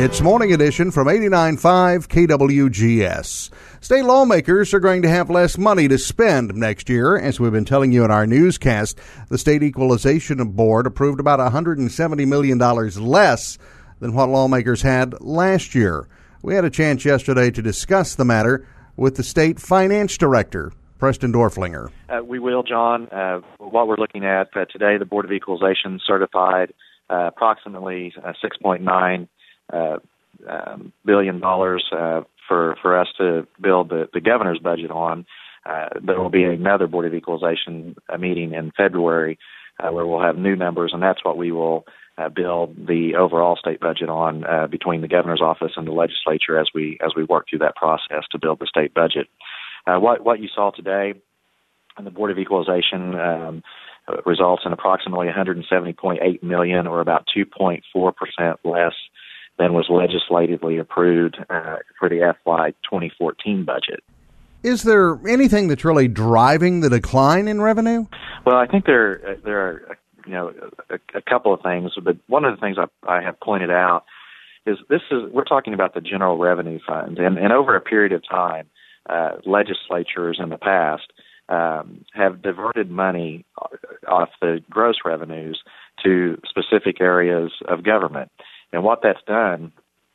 It's Morning Edition from 89.5 KWGS. State lawmakers are going to have less money to spend next year. As we've been telling you in our newscast, the State Equalization Board approved about $170 million less than what lawmakers had last year. We had a chance yesterday to discuss the matter with the state finance director, Preston Dorflinger. We will, John. What we're looking at today, the Board of Equalization certified approximately $6.9 billion for us to build the governor's budget on. There will be another Board of Equalization meeting in February where we'll have new numbers, and that's what we will build the overall state budget on between the governor's office and the legislature as we work through that process to build the state budget. What you saw today in the Board of Equalization results in approximately $170.8 million, or about 2.4% less than was legislatively approved for the FY 2014 budget. Is there anything that's really driving the decline in revenue? Well, I think there are a couple of things, but one of the things I have pointed out is we're talking about the General Revenue Fund, and over a period of time, legislatures in the past have diverted money off the gross revenues to specific areas of government. And what that's done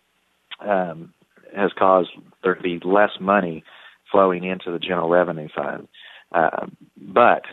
has caused there to be less money flowing into the General Revenue Fund. But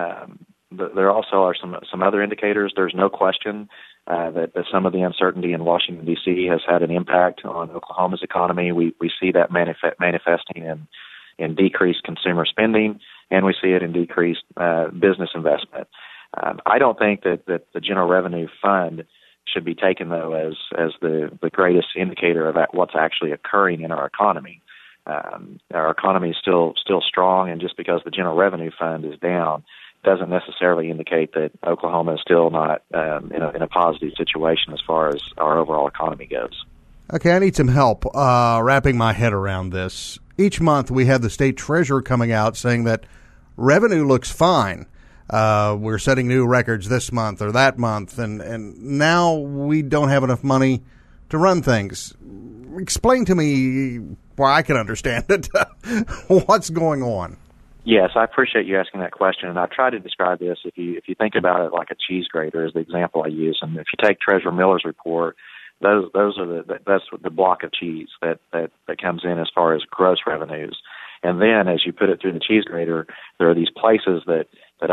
there also are some other indicators. There's no question that some of the uncertainty in Washington, D.C. has had an impact on Oklahoma's economy. We see that manifesting in decreased consumer spending, and we see it in decreased business investment. I don't think that the General Revenue Fund should be taken, though, as the greatest indicator of what's actually occurring in our economy. Our economy is still strong, and just because the General Revenue Fund is down doesn't necessarily indicate that Oklahoma is still not in a positive situation as far as our overall economy goes. Okay, I need some help wrapping my head around this. Each month we have the state treasurer coming out saying that revenue looks fine. We're setting new records this month or that month, and now we don't have enough money to run things. Explain to me where I can understand it. What's going on? Yes, I appreciate you asking that question, and I've tried to describe this. If you think about it like a cheese grater is the example I use, and if you take Treasurer Miller's report, that's the block of cheese that comes in as far as gross revenues. And then as you put it through the cheese grater, there are these places that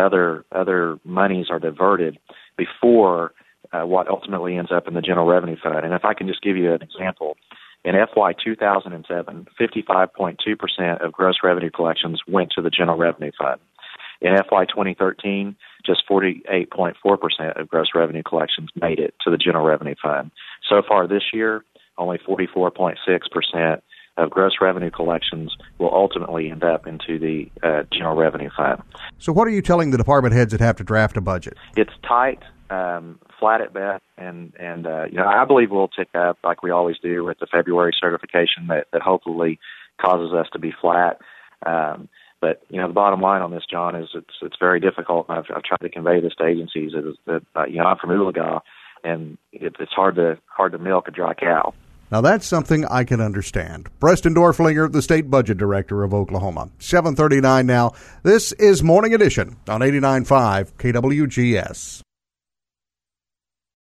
other monies are diverted before what ultimately ends up in the General Revenue Fund. And if I can just give you an example, in FY 2007, 55.2% of gross revenue collections went to the General Revenue Fund. In FY 2013, just 48.4% of gross revenue collections made it to the General Revenue Fund. So far this year, only 44.6% of gross revenue collections will ultimately end up into the General Revenue Fund. So what are you telling the department heads that have to draft a budget? It's tight, flat at best, and I believe we'll tick up like we always do with the February certification that hopefully causes us to be flat. But the bottom line on this, John, is it's very difficult. And I've tried to convey this to agencies that I'm from Oologah, and it's hard to milk a dry cow. Now, that's something I can understand. Preston Dorflinger, the State Budget Director of Oklahoma. 7:39 now. This is Morning Edition on 89.5 KWGS.